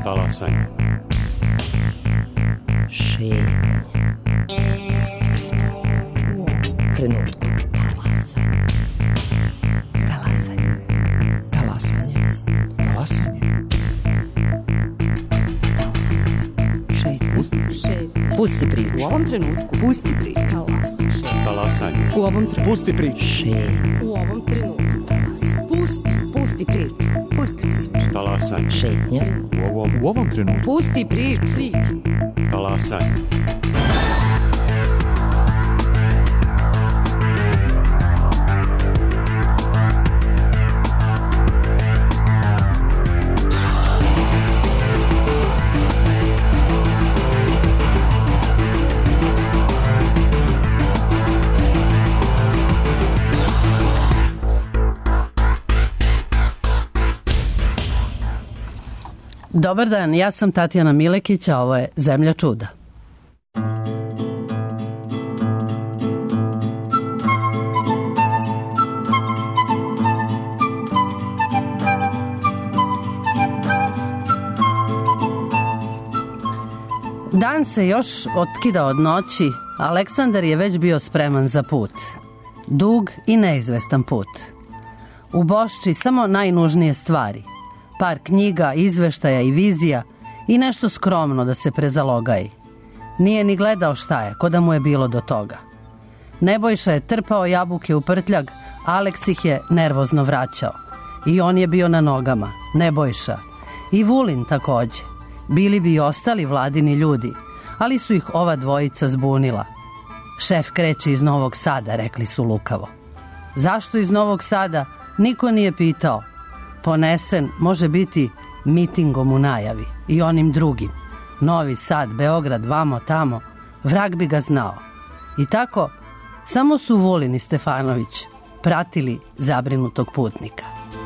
Talasanje. Šetnje. Pusti priču. U ovom trenutku. Talasanje. Talasanje. Talasanje. Talasanje. Šetnje. Pusti priču. U ovom trenutku. Pusti priču. Talasanje. U ovom trenutku. Pusti priču. Šetnje. U ovom trenutku. Pusti priču. Pusti priču. Talasanje. Šetnje. U ovom trenutku. Pusti priču. Talasanje. Dobar dan, ja sam Tatjana Milekić, a ovo je Zemlja čuda. Dan se još otkida od noći, Aleksandar je već bio spreman za put. Dug i neizvestan put. U Bošči samo najnužnije stvari. Par knjiga, izveštaja i vizija i nešto skromno da se prezalogaji. Nije ni gledao šta je, ko da mu je bilo do toga. Nebojša je trpao jabuke u prtljag, Aleks ih je nervozno vraćao. I on je bio na nogama, Nebojša. I Vulin takođe. Bili bi i ostali vladini ljudi, ali su ih ova dvojica zbunila. Šef kreće iz Novog Sada, rekli su lukavo. Zašto iz Novog Sada? Niko nije pitao. Ponesen može biti mitingom u najavi i onim drugim. Novi Sad, Beograd, vamo, tamo. Vrag bi ga znao. I tako, samo su Vulin i Stefanović pratili zabrinutog putnika.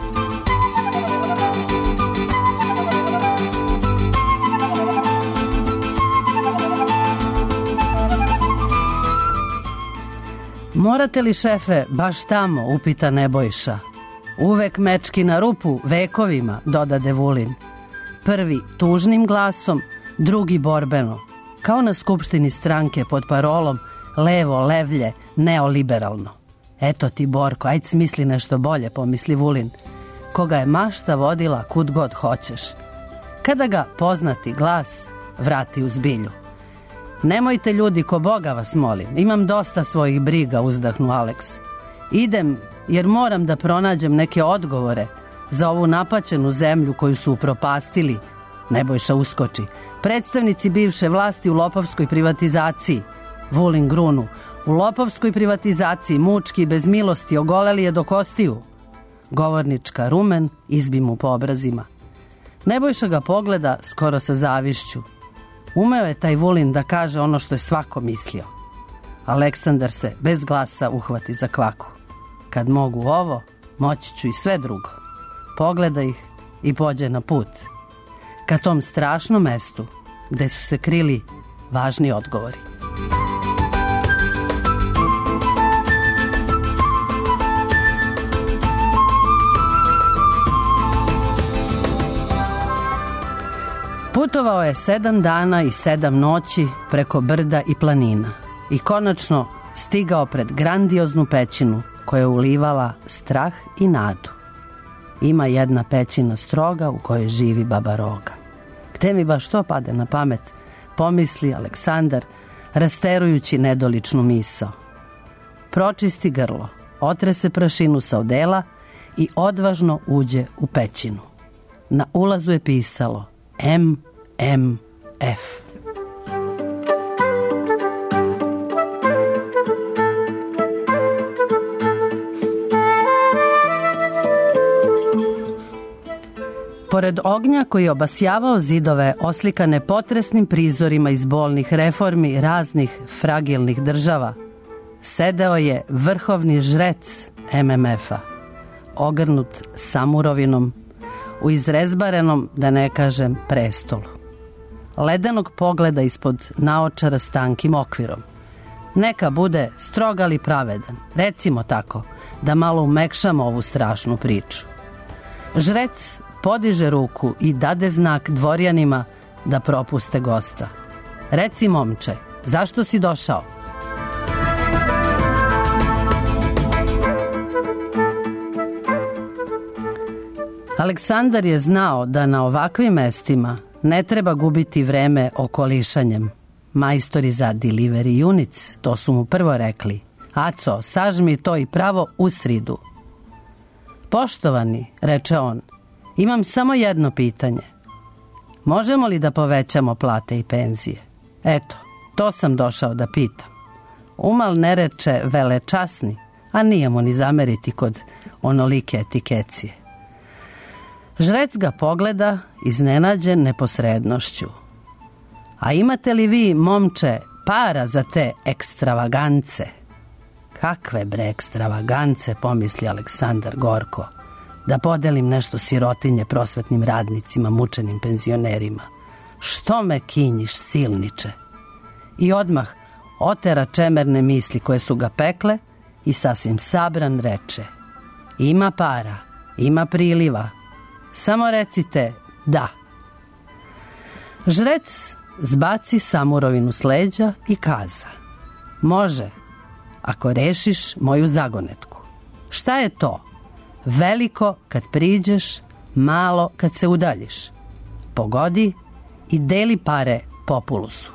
Morate li, šefe, baš tamo, upita Nebojša. Uvek mečki na rupu, vekovima, dodade Vulin. Prvi tužnim glasom, drugi borbeno. Kao na skupštini stranke pod parolom levo, levlje, neoliberalno. Eto ti, Borko, ajde smisli nešto bolje, pomisli Vulin. Koga je mašta vodila kud god hoćeš. Kada ga poznati glas vrati u zbilju. Nemojte ljudi, ko Boga vas molim, imam dosta svojih briga, uzdahnu Aleks. Idem jer moram da pronađem neke odgovore za ovu napaćenu zemlju koju su upropastili. Nebojša uskoči. Predstavnici bivše vlasti u lopovskoj privatizaciji. Vulin grunu. U lopovskoj privatizaciji mučki i bez milosti ogoleli je do kostiju. Govornička rumen izbi mu po obrazima. Nebojša ga pogleda skoro sa zavišću. Umeo je taj Vulin da kaže ono što je svako mislio. Aleksandar se bez glasa uhvati za kvaku. Kad mogu ovo, moći ću i sve drugo. Pogleda ih i pođe na put. Ka tom strašnom mestu gde su se krili važni odgovori. Putovao je 7 dana i 7 noći preko brda i planina i konačno stigao pred grandioznu pećinu koja je ulivala strah i nadu. Ima jedna pećina stroga u kojoj živi Baba Roga. Gde mi baš to pade na pamet, pomisli Aleksandar, rasterujući nedoličnu misao. Pročisti grlo, otrese prašinu sa odela i odvažno uđe u pećinu. Na ulazu je pisalo MMF. Pored ognja koji je obasjavao zidove oslikane potresnim prizorima iz bolnih reformi raznih fragilnih država, sedeo je vrhovni žrec MMF-a, ogrnut samurovinom, u izrezbarenom, da ne kažem, prestolu. Ledenog pogleda ispod naočara s tankim okvirom. Neka bude strog ali pravedan, recimo tako, da malo umekšamo ovu strašnu priču. Žrec podiže ruku i dade znak dvorjanima da propuste gosta. Reci, momče, zašto si došao? Aleksandar je znao da na ovakvim mestima ne treba gubiti vreme okolišanjem. Majstori za delivery units, to su mu prvo rekli. Aco, sažmi to i pravo u sridu. Poštovani, reče on, imam samo jedno pitanje. Možemo li da povećamo plate i penzije? Eto, to sam došao da pitam. Umal ne reče velečasni, a nije mu ni zameriti kod onolike etikecije. Žrec ga pogleda, iznenađen neposrednošću. A imate li vi, momče, para za te ekstravagance? Kakve bre ekstravagance, pomisli Aleksandar gorko. Da podelim nešto sirotinje prosvetnim radnicima, mučenim penzionerima. Što me kinjiš, silniče? I odmah otera čemerne misli koje su ga pekle i sasvim sabran reče. Ima para, ima priliva. Samo recite da. Žrec zbaci samurovinu s leđa i kaza. Može, ako rešiš moju zagonetku. Šta je to? Veliko kad priđeš, malo kad se udaljiš. Pogodi i deli pare populusu.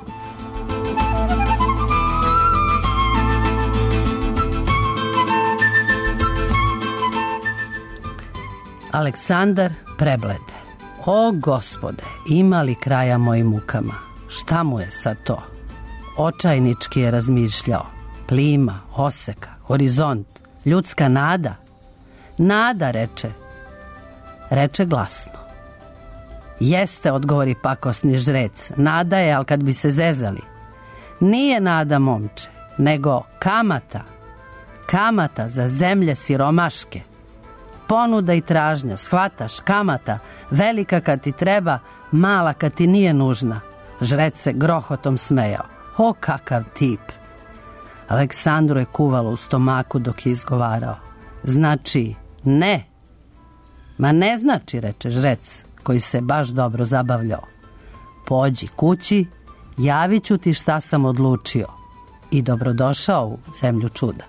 Aleksandar preblede. O Gospode, ima li kraja mojim mukama? Šta mu je sad to? Očajnički je razmišljao. Plima, oseka, horizont, ljudska nada. Nada, reče. Reče glasno. Jeste, odgovori pakosni žrec. Nada je, ali kad bi se zezali. Nije nada, momče, nego kamata. Kamata za zemlje siromaške. Ponuda i tražnja, shvataš, kamata, velika kad ti treba, mala kad ti nije nužna. Žrec se grohotom smejao. O, kakav tip! Aleksandru je kuvalo u stomaku dok je izgovarao. Znači, ne. Ma ne znači, reče žrec, koji se baš dobro zabavljao. Pođi kući, javit ću ti šta sam odlučio. I dobrodošao u zemlju čuda.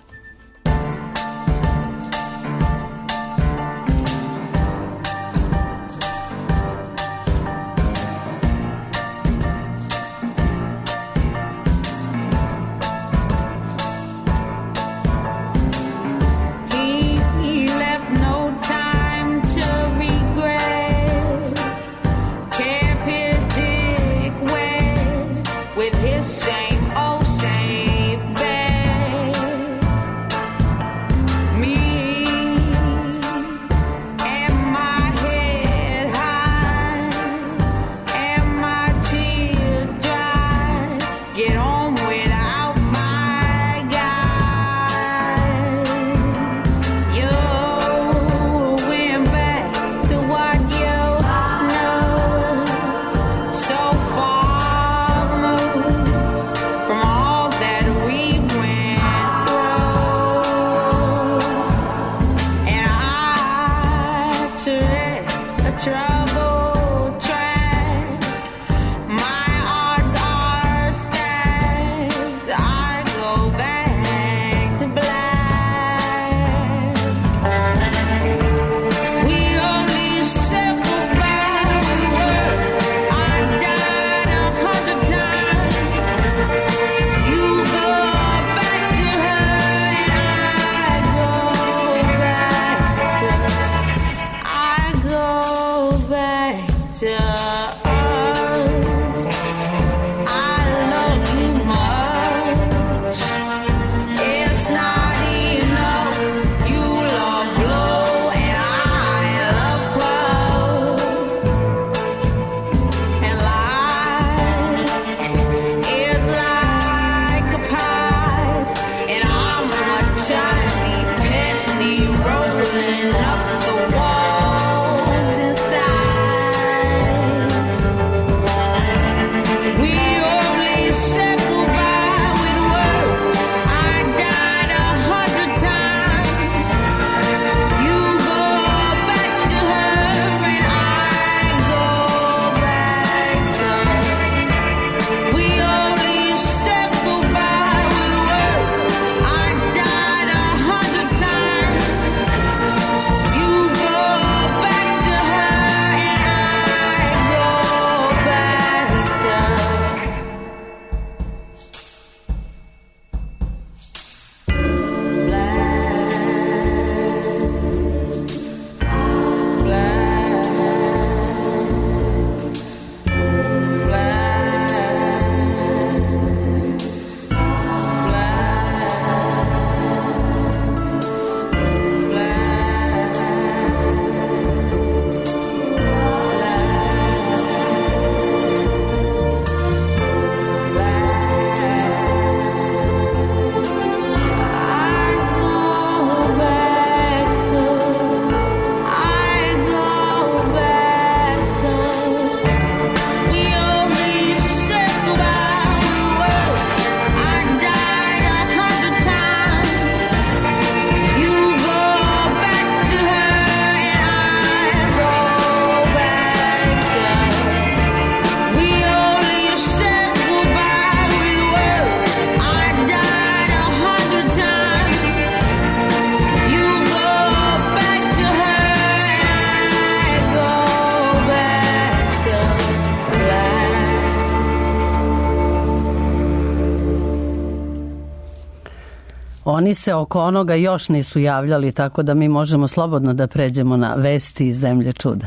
Oni se oko onoga još nisu javljali, tako da mi možemo slobodno da pređemo na vesti iz zemlje čuda.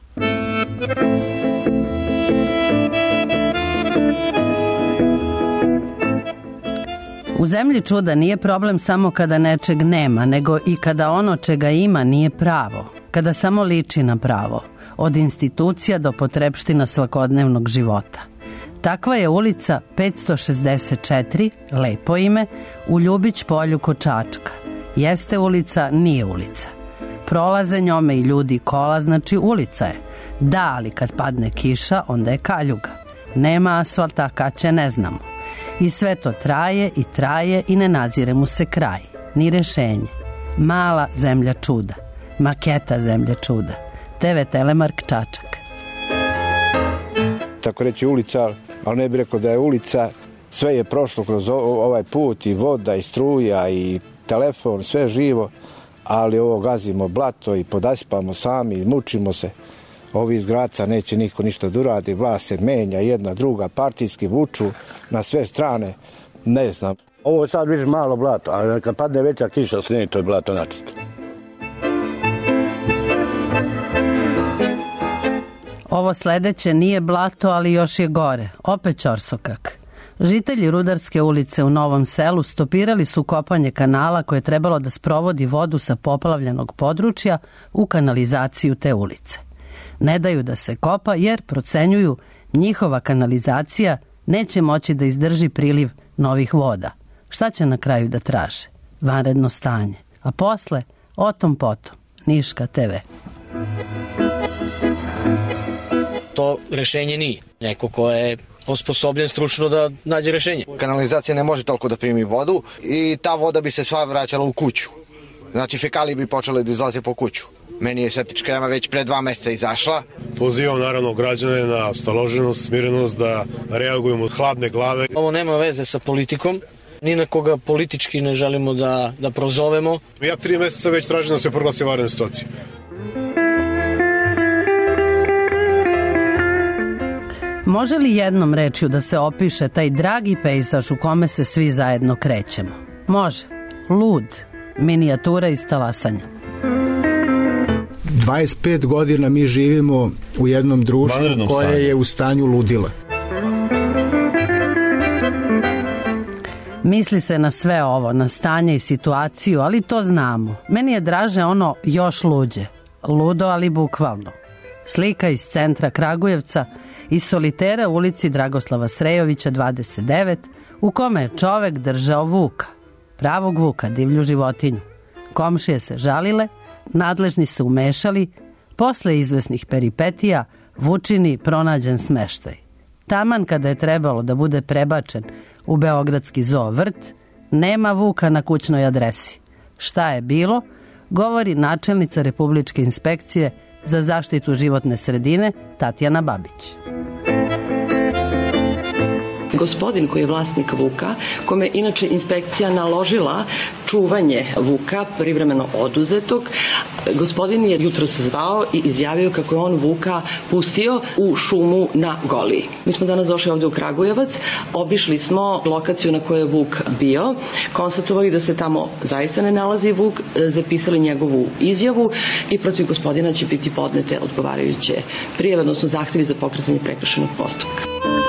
U zemlji čuda nije problem samo kada nečeg nema, nego i kada ono čega ima nije pravo, kada samo liči na pravo, od institucija do potrepština svakodnevnog života. Takva je ulica 564, lepo ime, u Ljubić polju kod Čačka. Jeste ulica, nije ulica. Prolaze njome i ljudi i kola, znači ulica je. Da, ali kad padne kiša, onda je kaljuga. Nema asfalta, kad će ne znamo. I sve to traje i ne nazire mu se kraj, ni rešenje. Mala zemlja čuda, maketa zemlje čuda. TV Telemark Čačak. Tako reći ulica, ali ne bih rekao da je ulica. Sve je prošlo kroz ovaj put, i voda, i struja, i telefon, sve živo, ali ovo gazimo blato i podasipamo sami, mučimo se. Ovi iz Graca neće niko ništa da uradi, vlast se menja, jedna, druga, partijski vuču na sve strane, ne znam. Ovo sad vidiš malo blato, a kad padne veća kiša, snije, to je blato načisto. Ovo sledeće nije blato, ali još je gore, opet ćorsokak. Žitelji Rudarske ulice u Novom Selu stopirali su kopanje kanala koje je trebalo da sprovodi vodu sa poplavljenog područja u kanalizaciju te ulice. Ne daju da se kopa jer procenjuju njihova kanalizacija neće moći da izdrži priliv novih voda. Šta će na kraju da traže? Vanredno stanje. A posle, o tom potom. Niška TV. To rešenje nije. Neko ko je osposobljen stručno da nađe rešenje. Kanalizacija ne može toliko da primi vodu i ta voda bi se sva vraćala u kuću. Znači fekalije bi počele da izlaze po kuću. Meni je septička jama već pre 2 meseca izašla. Pozivam naravno građane na staloženost, smirenost, da reagujemo od hladne glave. Ovo nema veze sa politikom. Ni na koga politički ne želimo da prozovemo. Ja 3 meseca već tražim da se proglasi vanredna situacija. Može li jednom rečju da se opiše taj dragi pejzaž u kome se svi zajedno krećemo? Može. Lud. Minijatura iz talasanja. 25 godina mi živimo u jednom društvu koje je u stanju ludila. Misli se na sve ovo, na stanje i situaciju, ali to znamo. Meni je draže ono još luđe. Ludo, ali bukvalno. Slika iz centra Kragujevca, iz solitera u ulici Dragoslava Srejovića 29, u kome je čovek držao vuka. Pravog vuka, divlju životinju. Komšije se žalile, nadležni se umešali, posle izvesnih peripetija vučini pronađen smeštaj. Taman kada je trebalo da bude prebačen u beogradski zoo vrt, nema vuka na kućnoj adresi. Šta je bilo, govori načelnica Republičke inspekcije za zaštitu životne sredine Tatjana Babić. Gospodin koji je vlasnik vuka, kome inače inspekcija naložila čuvanje vuka privremeno oduzetog, gospodin je jutros zvao i izjavio kako je on vuka pustio u šumu na Goliji. Mi smo danas došli ovde u Kragujevac, obišli smo lokaciju na kojoj je vuk bio, konstatovali da se tamo zaista ne nalazi vuk, zapisali njegovu izjavu i protiv gospodina će biti podnete odgovarajuće prijave, odnosno zahtevi za pokretanje prekršajnog postupka.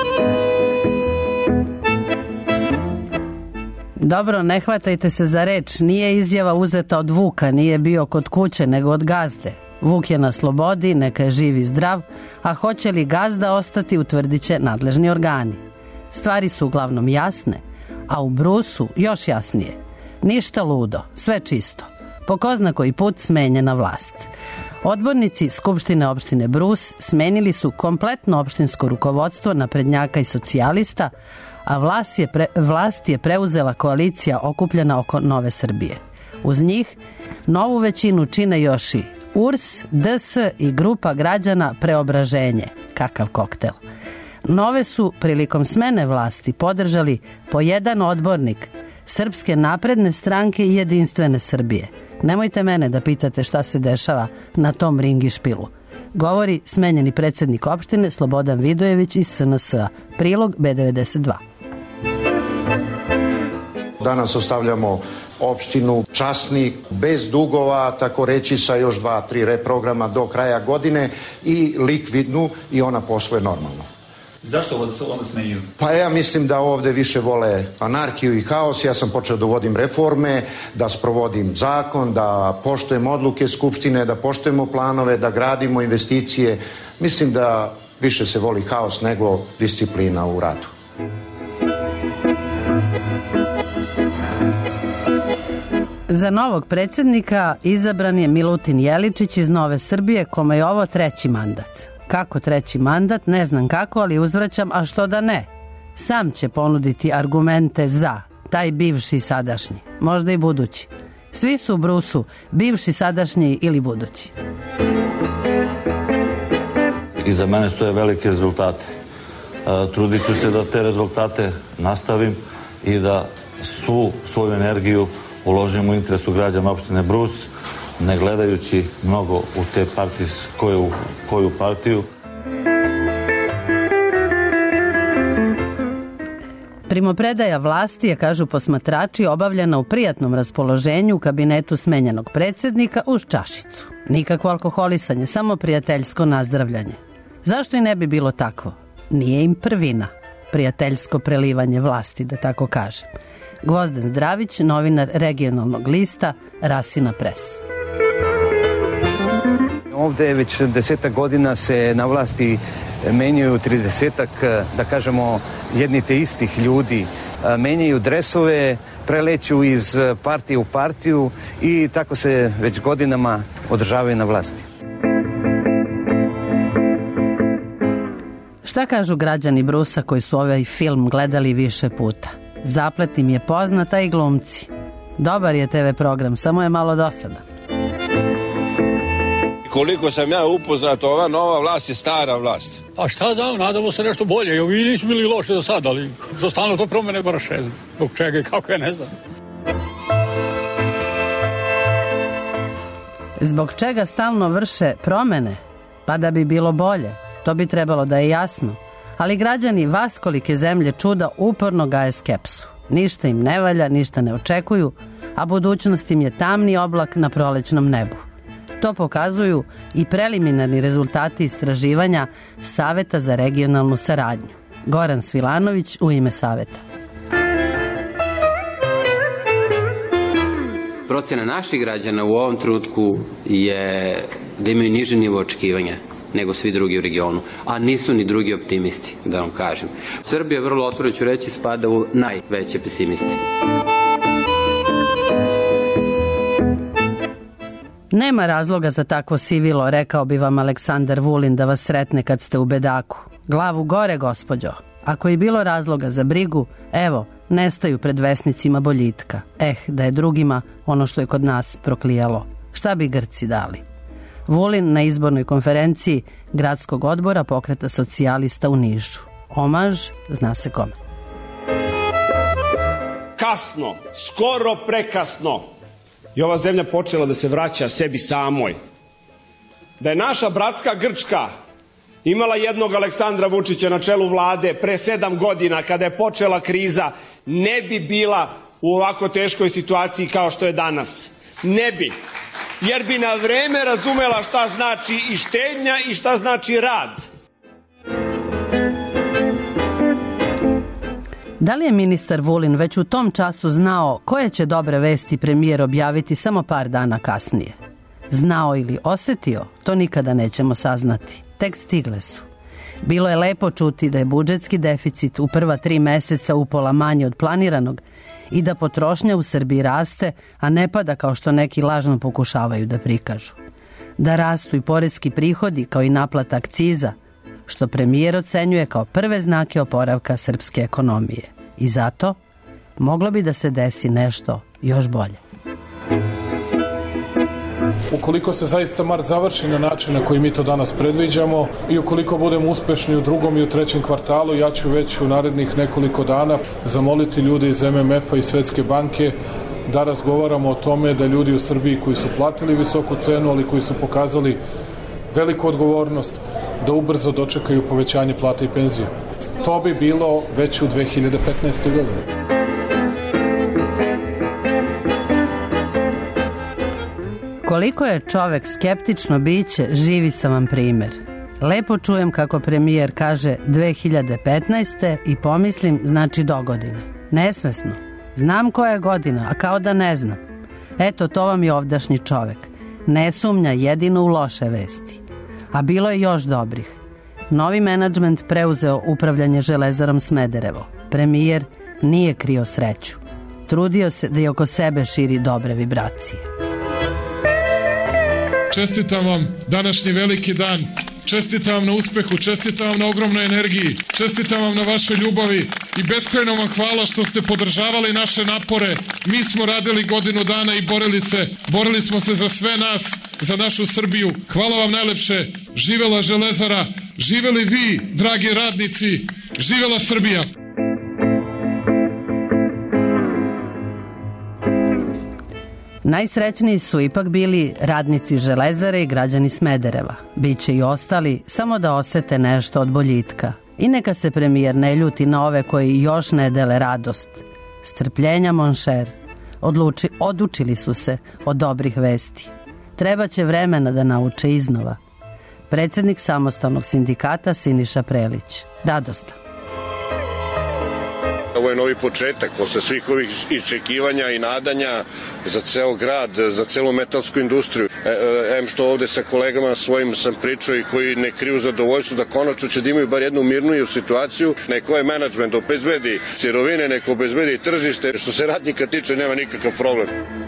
Dobro, ne hvatajte se za reč, nije izjava uzeta od vuka, nije bio kod kuće, nego od gazde. Vuk je na slobodi, neka je živ i zdrav, a hoće li gazda ostati, utvrdit će nadležni organi. Stvari su uglavnom jasne, a u Brusu još jasnije. Ništa ludo, sve čisto. Po ko zna koji put smenjena vlast. Odbornici Skupštine opštine Brus smenili su kompletno opštinsko rukovodstvo naprednjaka i socijalista, a vlast je preuzela koalicija okupljena oko Nove Srbije. Uz njih novu većinu čine još i URS, DS i grupa građana Preobraženje. Kakav koktel. Nove su prilikom smene vlasti podržali po jedan odbornik Srpske napredne stranke i Jedinstvene Srbije. Nemojte mene da pitate šta se dešava na tom ringišpilu. Govori smenjeni predsjednik opštine Slobodan Vidojević iz SNS-a. Prilog B92. Danas ostavljamo opštinu Časnik bez dugova, tako reći sa još 2-3 reprograma do kraja godine i likvidnu i ona posluje normalno. Zašto se onda smenjuju? Pa ja mislim da ovde više vole anarhiju i haos. Ja sam počeo da uvodim reforme, da sprovodim zakon, da poštujem odluke Skupštine, da poštujemo planove, da gradimo investicije. Mislim da više se voli haos nego disciplina u radu. Za novog predsjednika izabran je Milutin Jeličić iz Nove Srbije, kome je ovo 3. mandat. Kako 3. mandat, ne znam kako, ali uzvraćam, a što da ne? Sam će ponuditi argumente za taj bivši i sadašnji, možda i budući. Svi su u brusu, bivši, sadašnji ili budući. Iza mene stoje velike rezultate. Trudit ću se da te rezultate nastavim i da svoju energiju uložim u interesu građana opštine Brus, ne gledajući mnogo u te koju partiju. Primopredaja vlasti je, kažu posmatrači, obavljena u prijatnom raspoloženju u kabinetu smenjenog predsjednika uz čašicu. Nikakvo alkoholisanje, samo prijateljsko nazdravljanje. Zašto i ne bi bilo takvo? Nije im prvina. Prijateljsko prelivanje vlasti, da tako kažem. Gvozden Zdravić, novinar regionalnog lista Rasina Pres. Ovde već 10 godina se na vlasti menjaju 30-ak, da kažemo, jedni te istih ljudi. Menjaju dresove, preleću iz partije u partiju i tako se već godinama održavaju na vlasti. Šta kažu građani Brusa koji su ovaj film gledali više puta? Zaplet im je poznata i glumci. Dobar je TV program, samo je malo dosadan. Koliko sam ja upoznat, ova nova vlast je stara vlast. A šta da, nadamo se nešto bolje. Jo, vi nismo bili loše do sada, ali za stalno to promene baš ne znam. Zbog čega i kako je, ne znam. Zbog čega stalno vrše promene? Pa da bi bilo bolje. To bi trebalo da je jasno. Ali građani vaskolike zemlje čuda uporno gaje skepsu. Ništa im ne valja, ništa ne očekuju, a budućnost im je tamni oblak na prolećnom nebu. To pokazuju i preliminarni rezultati istraživanja Saveta za regionalnu saradnju. Goran Svilanović u ime Saveta. Procena naših građana u ovom trenutku je da imaju niže nivo očekivanja nego svi drugi u regionu, a nisu ni drugi optimisti, da vam kažem. Srbija, vrlo otvoreno ću reći, spada u najveće pesimiste. Nema razloga za takvo sivilo, rekao bi vam Aleksandar Vulin da vas sretne kad ste u bedaku. Glavu gore, gospođo. Ako je bilo razloga za brigu, evo, nestaju pred vesnicima boljitka. Da je drugima ono što je kod nas proklijalo. Šta bi Grci dali? Vulin na izbornoj konferenciji Gradskog odbora Pokreta socijalista u Nišu. Omaž zna se kome. Kasno, skoro prekasno je ova zemlja počela da se vraća sebi samoj. Da je naša bratska Grčka imala jednog Aleksandra Vučića na čelu vlade pre 7 godina kada je počela kriza, ne bi bila u ovako teškoj situaciji kao što je danas. Ne bi. Jer bi na vreme razumela šta znači i štednja i šta znači rad. Da li je ministar Vulin već u tom času znao koje će dobre vesti premijer objaviti samo par dana kasnije? Znao ili osetio, to nikada nećemo saznati. Tek stigle su. Bilo je lepo čuti da je budžetski deficit u prva 3 meseca upola manje od planiranog i da potrošnja u Srbiji raste, a ne pada kao što neki lažno pokušavaju da prikažu. Da rastu i poreski prihodi kao i naplata akciza, što premijer ocenjuje kao prve znake oporavka srpske ekonomije. I zato moglo bi da se desi nešto još bolje. Ukoliko se zaista mart završi na način na koji mi to danas predviđamo i ukoliko budemo uspešni u 2. i u 3. kvartalu, ja ću već u narednih nekoliko dana zamoliti ljude iz MMF-a i Svetske banke da razgovaramo o tome da ljudi u Srbiji koji su platili visoku cenu, ali koji su pokazali veliku odgovornost, da ubrzo dočekaju povećanje plata i penzija. To bi bilo već u 2015. godini. Koliko je čovek skeptično biće, živi sam vam primer. Lepo čujem kako premijer kaže 2015. i pomislim znači dogodine. Nesvesno. Znam koja je godina, a kao da ne znam. Eto, to vam je ovdašnji čovek. Ne sumnja jedino u loše vesti. A bilo je još dobrih. Novi menadžment preuzeo upravljanje Železarom Smederevo. Premijer nije krio sreću. Trudio se da i oko sebe širi dobre vibracije. Čestitam vam današnji veliki dan. Čestitam vam na uspehu, čestitam vam na ogromnoj energiji, čestitam vam na vašoj ljubavi i beskrajno vam hvala što ste podržavali naše napore. Mi smo radili godinu dana i borili smo se za sve nas, za našu Srbiju. Hvala vam najlepše, živela Železara, živeli vi, dragi radnici, živela Srbija. Najsrećniji su ipak bili radnici Železare i građani Smedereva. Biće i ostali, samo da osete nešto od boljitka. I neka se premijer ne ljuti na ove koji još ne dele radost. Strpljenja, monšer. Odučili su se od dobrih vesti. Trebaće vremena da nauče iznova. Predsjednik samostalnog sindikata Siniša Prelić. Radostan. Ovo je novi početak, posle svih ovih iščekivanja i nadanja za ceo grad, za celu metalsku industriju. Što ovde sa kolegama svojim sam pričao i koji ne kriju zadovoljstvo da konačno će da imaju bar jednu mirniju situaciju. Neko je menadžment obezbedi sirovine, neko obezbedi tržište. Što se radnika tiče, nema nikakav problem.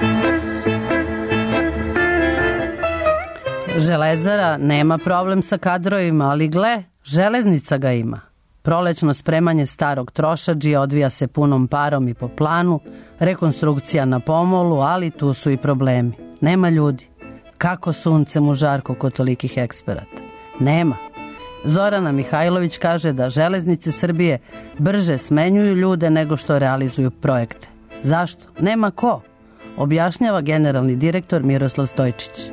Železara nema problem sa kadrovima, ali gle, železnica ga ima. Prolećno spremanje starog trošadžija odvija se punom parom i po planu, rekonstrukcija na pomolu, ali tu su i problemi. Nema ljudi. Kako suncem u žarko kod tolikih eksperata? Nema. Zorana Mihajlović kaže da Železnice Srbije brže smenjuju ljude nego što realizuju projekte. Zašto? Nema ko. Objašnjava generalni direktor Miroslav Stojčić.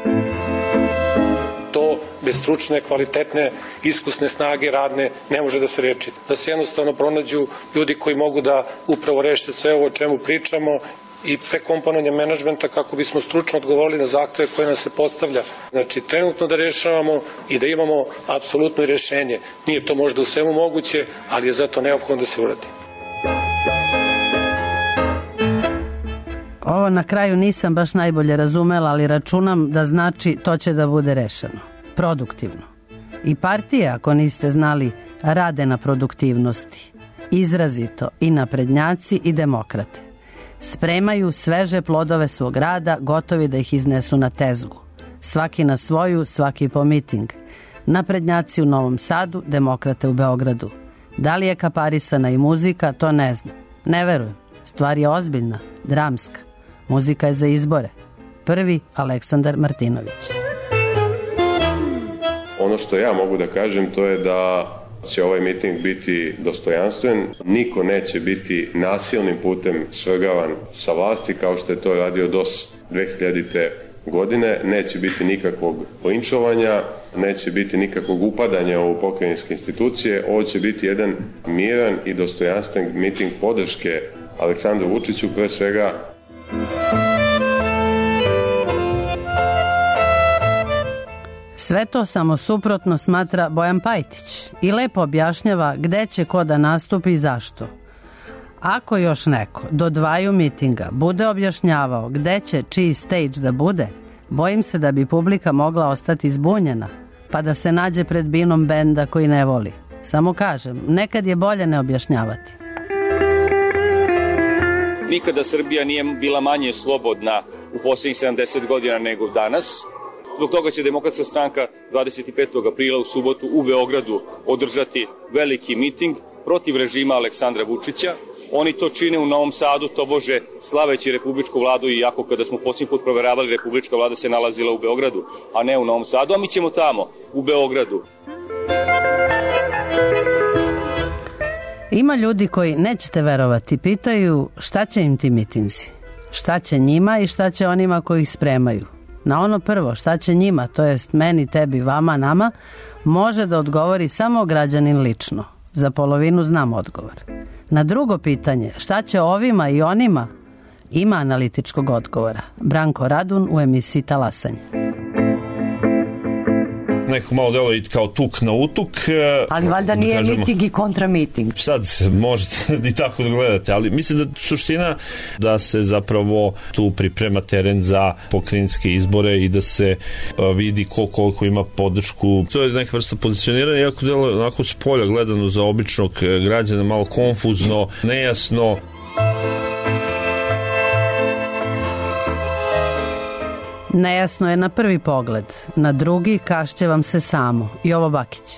Bez stručne, kvalitetne, iskusne snage radne ne može da se reči. Da se jednostavno pronađu ljudi koji mogu da upravo reše sve ovo o čemu pričamo i prekomponovanje menadžmenta kako bismo stručno odgovorili na zahteve koje nam se postavlja. Znači, trenutno da rešavamo i da imamo apsolutno i rešenje. Nije to možda u svemu moguće, ali je zato neophodno da se uradi. Ovo na kraju nisam baš najbolje razumela, ali računam da znači to će da bude rešeno. Produktivno. I partije, ako niste znali, rade na produktivnosti. Izrazito i naprednjaci i demokrate. Spremaju sveže plodove svog rada, gotovi da ih iznesu na tezgu. Svaki na svoju, svaki po miting. Naprednjaci u Novom Sadu, demokrate u Beogradu. Da li je kaparisana i muzika, to ne znam. Ne verujem. Stvar je ozbiljna, dramska. Muzika je za izbore. Prvi Aleksandar Martinović. Ono što ja mogu da kažem to je da će ovaj miting biti dostojanstven. Niko neće biti nasilnim putem svrgavan sa vlasti kao što je to radio DOS 2000. godine. Neće biti nikakvog linčovanja, neće biti nikakvog upadanja u pokrajinske institucije. Ovo će biti jedan miran i dostojanstven miting podrške Aleksandru Vučiću, pre svega. Sve to samo suprotno smatra Bojan Pajtić i lepo objašnjava gde će ko da nastupi i zašto. Ako još neko do 2 mitinga bude objašnjavao gde će čiji stage da bude, bojim se da bi publika mogla ostati zbunjena, pa da se nađe pred binom benda koji ne voli. Samo kažem, nekad je bolje ne objašnjavati. Nikada Srbija nije bila manje slobodna u posljednjih 70 godina nego danas. Zbog toga će Demokratska stranka 25. aprila u subotu u Beogradu održati veliki miting protiv režima Aleksandra Vučića. Oni to čine u Novom Sadu, tobože slaveći republičku vladu, iako kada smo posljednji put proveravali, republička vlada se nalazila u Beogradu, a ne u Novom Sadu, a mi ćemo tamo, u Beogradu. Ima ljudi koji, nećete verovati, pitaju šta će im ti mitinzi, šta će njima i šta će onima koji ih spremaju. Na ono prvo, šta će njima, to jest meni, tebi, vama, nama, može da odgovori samo građanin lično. Za polovinu znam odgovor. Na drugo pitanje, šta će ovima i onima, Ima analitičkog odgovora. Branko Radun u emisiji Talasanje. Neko malo delo i kao tuk na utuk. Ali valjda nije miting i kontramiting. Sad možete i tako da gledate, ali mislim da suština da se zapravo tu priprema teren za pokrajinske izbore i da se vidi koliko ima podršku. To je neka vrsta pozicioniranja, iako delo onako s polja gledano za običnog građana malo konfuzno, nejasno. Nejasno je na prvi pogled, na drugi kašće vam se samo. Jovo Bakić.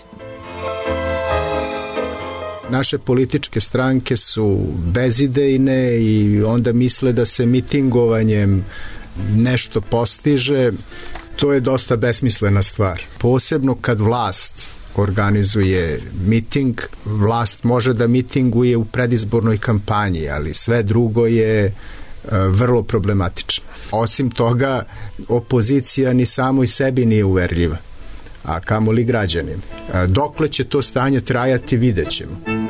Naše političke stranke su bezidejne i onda misle da se mitingovanjem nešto postiže. To je dosta besmislena stvar. Posebno kad vlast organizuje miting, vlast može da mitinguje u predizbornoj kampanji, ali sve drugo je vrlo problematično. Osim toga, opozicija ni samoj sebi nije uverljiva, a kamoli građanima. Dokle će to stanje trajati, vidjet ćemo.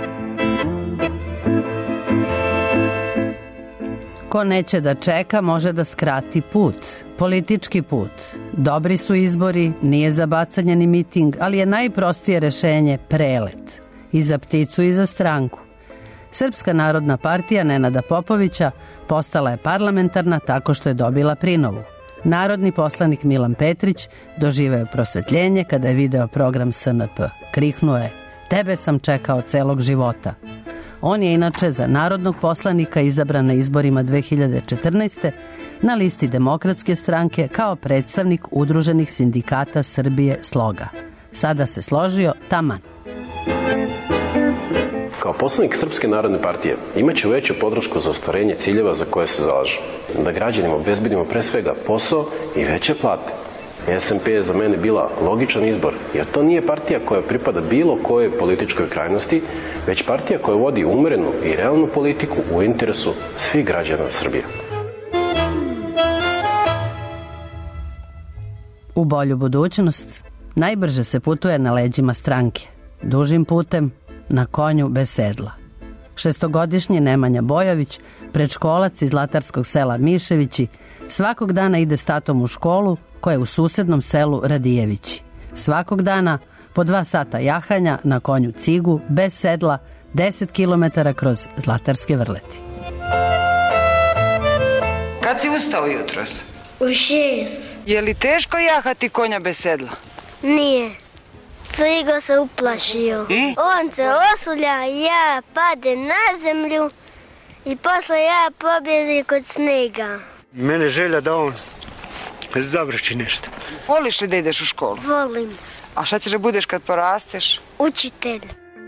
Ko neće da čeka, može da skrati put. Politički put. Dobri su izbori, nije za bacanje ni miting, ali je najprostije rešenje prelet. I za pticu i za stranku. Srpska narodna partija Nenada Popovića postala je parlamentarna tako što je dobila prinovu. Narodni poslanik Milan Petrić doživeo je prosvetljenje kada je video program SNP. Kriknuo je: "Tebe sam čekao celog života." On je inače za narodnog poslanika izabran na izborima 2014. na listi Demokratske stranke kao predstavnik Udruženih sindikata Srbije Sloga. Sada se složio taman. Kao poslanik Srpske narodne partije imaće veću podršku za ostvarenje ciljeva za koje se zalažu. Da građanima obezbedimo pre svega posao i veće plate. SMP je za mene bila logičan izbor, jer to nije partija koja pripada bilo kojoj političkoj krajnosti, već partija koja vodi umerenu i realnu politiku u interesu svih građana Srbije. U bolju budućnost najbrže se putuje na leđima stranke. Dužim putem, na konju bez sedla. 6-godišnji Nemanja Bojović, predškolac iz Zlatarskog sela Miševići, svakog dana ide s tatom u školu koja je u susednom selu Radijevići. Svakog dana po 2 sata jahanja na konju cigu, bez sedla, 10 kilometara kroz Zlatarske vrleti. Kad si ustao jutros? U 6. Je li teško jahati konja bez sedla? Nije. Cigo se uplašio. I? On se osulja, ja pade na zemlju i posle ja pobjezi kod snega. Mene želja da on završi nešto. Voliš li da ideš u školu? Volim. A šta ćeš da budeš kad porasteš? Učitelj.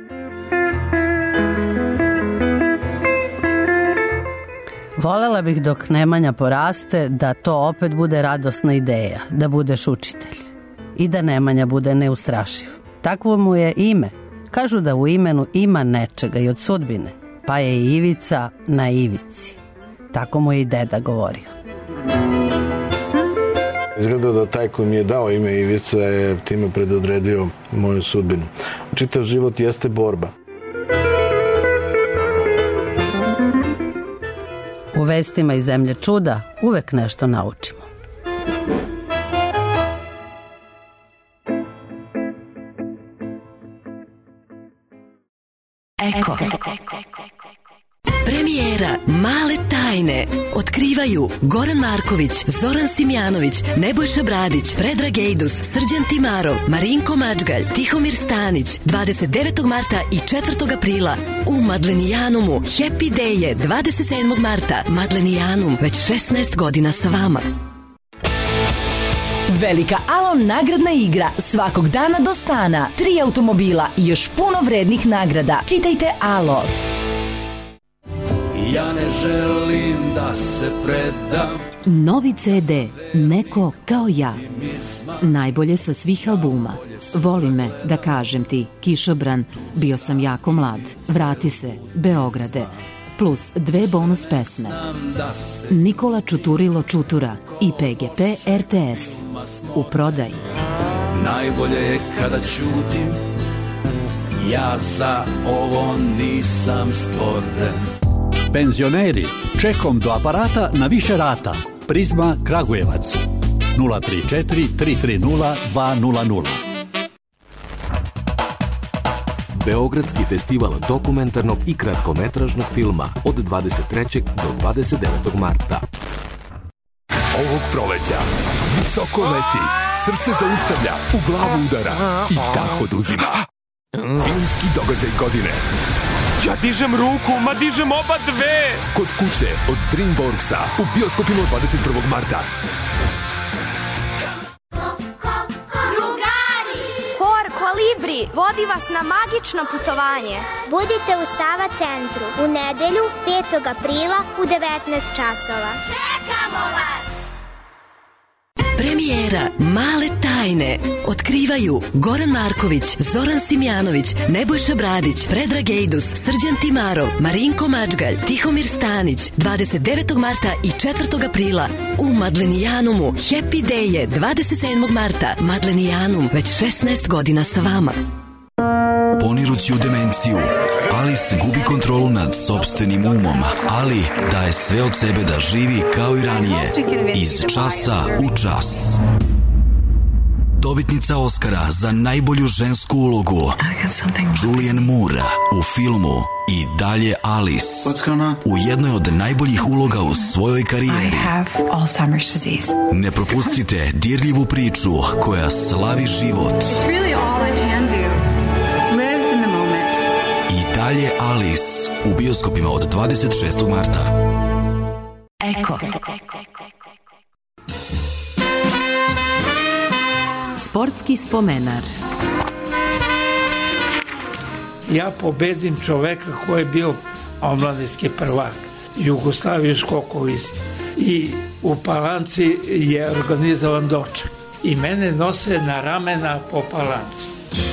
Volela bih dok Nemanja poraste da to opet bude radosna ideja, da budeš učitelj. I da Nemanja bude neustrašiv. Takvo mu je ime. Kažu da u imenu ima nečega i od sudbine, pa je i Ivica na ivici. Tako mu je i deda govorio. Izgleda da taj koji mi je dao ime Ivica je time predodredio moju sudbinu. Čitav život jeste borba. U vestima iz zemlje čuda uvek nešto naučimo. Eko. Premijera Male tajne otkrivaju Goran Marković, Zoran Simjanović, Nebojša Bradić, Predrag Ejdus, Srđan Timarov, Marinko Mačgalj, Tihomir Stanić, 29. marta i 4. aprila u Madlenijanumu. Happy Day je 27. marta. Madlenijanum, već 16 godina sa vama. Velika Alon nagradna igra svakog dana do stana. 3 automobila i još puno vrednih nagrada. Čitajte Alo. Ja ne želim da se predam. Novi CD Neko kao ja. Najbolje sa svih albuma. Voli me, da kažem ti, Kišobran, Bio sam jako mlad, Vrati se, Beograde, plus 2 bonus pesme. Nikola Čuturilo Čutura i PGP RTS. U prodaji. Najbolje je kada ćutim, ja za ovo nisam stvoren. Penzioneri, čekom do aparata na više rata. Prizma Kragujevac 034 330 200. Beogradski festival dokumentarnog i kratkometražnog filma od 23. do 29. marta. Ovog proleća visoko leti, srce zaustavlja, u glavu udara i dah oduzima. Filmski događaj godine. Ja dižem ruku, ma dižem oba dve! Kod kuće od DreamWorksa u bioskopima 21. marta. Hor Kolibri vodi vas na magično putovanje. Budite u Sava centru u nedelju 5. aprila u 19 časova. Čekamo vas! Premijera Male tajne otkrivaju Goran Marković, Zoran Simjanović, Nebojša Bradić, Predrag Ejdus, Srđan Timarov, Marinko Mačgalj, Tihomir Stanić, 29. marta i 4. aprila u Madlenijanumu. Happy Day je 27. marta. Madlenijanum već 16 godina sa vama. Ponirući u demenciju, Alice gubi kontrolu nad sopstvenim umom, ali daje sve od sebe da živi kao i ranije, iz časa u čas. Dobitnica Oscara za najbolju žensku ulogu Julianne Moore u filmu I dalje Alice, u jednoj od najboljih uloga u svojoj karijeri. Ne propustite dirljivu priču koja slavi život. I dalje Alice u bioskopima od 26. marta. Eko. Sportski spomenar. Ja pobedim čoveka koji je bio omladinski prvak Jugoslavije skokovi i u Palanci je organizovan doček i mene nose na ramena po Palanci.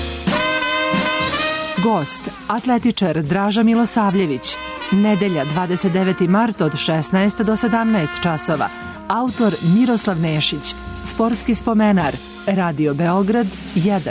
Gost, atletičar Draža Milosavljević. Nedelja 29. mart od 16 do 17 časova. Autor Miroslav Nešić. Sportski spomenar. Radio Beograd 1.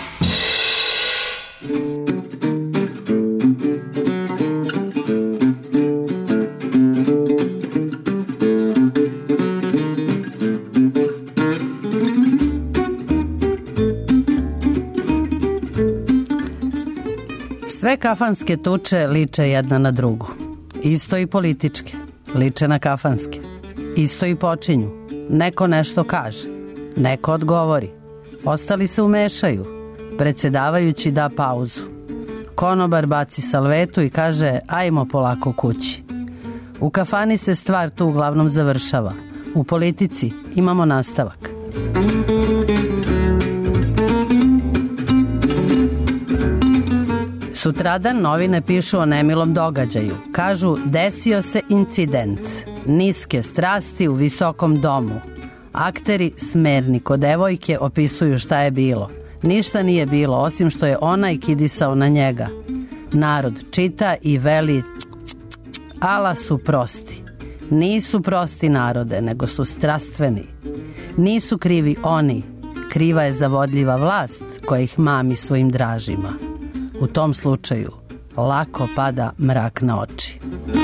Sve kafanske tuče liče jedna na drugu. Isto i političke. Liče na kafanske. Isto i počinju. Neko nešto kaže. Neko odgovori. Ostali se umešaju. Predsjedavajući da pauzu. Konobar baci salvetu i kaže ajmo polako kući. U kafani se stvar tu uglavnom završava. U politici imamo nastavak. Sutradan novine pišu o nemilom događaju. Kažu desio se incident. Niske strasti u visokom domu. Akteri smerni kod devojke opisuju šta je bilo. Ništa nije bilo osim što je onaj kidisao na njega. Narod čita i veli ala su prosti. Nisu prosti narode, nego su strastveni. Nisu krivi oni. Kriva je zavodljiva vlast koja ih mami svojim dražima. U tom slučaju lako pada mrak na oči.